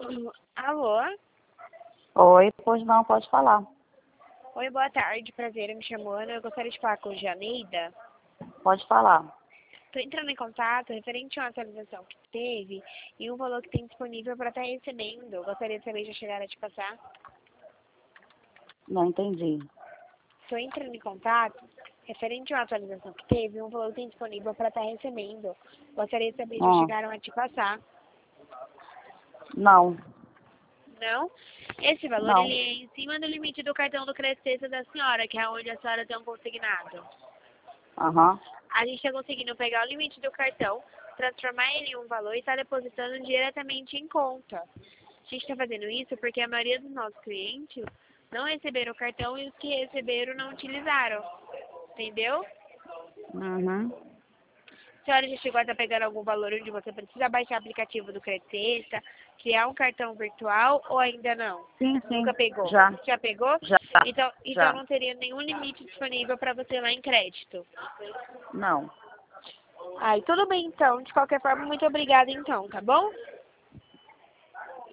Alô? Oi, pois não, pode falar. Oi, boa tarde. Prazer, me chamo Ana. Eu gostaria de falar com o Janeida. Pode falar. Estou entrando em contato referente a uma atualização que teve e um valor que tem disponível para estar recebendo. Gostaria de saber se já chegaram a te passar. Não entendi. Estou entrando em contato referente a uma atualização que teve e um valor que tem disponível para estar recebendo. Gostaria de saber se já Ah, chegaram a te passar. não, Não? Esse valor não. ele é em cima do limite do cartão do crédito da senhora, que é onde a senhora tem um consignado. Aham. A gente está conseguindo pegar o limite do cartão, transformar ele em um valor e está depositando diretamente em conta. A gente está fazendo isso porque a maioria dos nossos clientes não receberam o cartão e os que receberam não utilizaram. Entendeu? Uhum. A senhora já chegou a estar pegando algum valor onde você precisa baixar o aplicativo do Credit Sexta, criar um cartão virtual ou ainda não? Sim, Nunca sim. pegou? Já, Já pegou? já, Então já. não teria nenhum limite disponível para você lá em crédito. Não. Ai, tudo bem então. De qualquer forma, muito obrigada então, tá bom?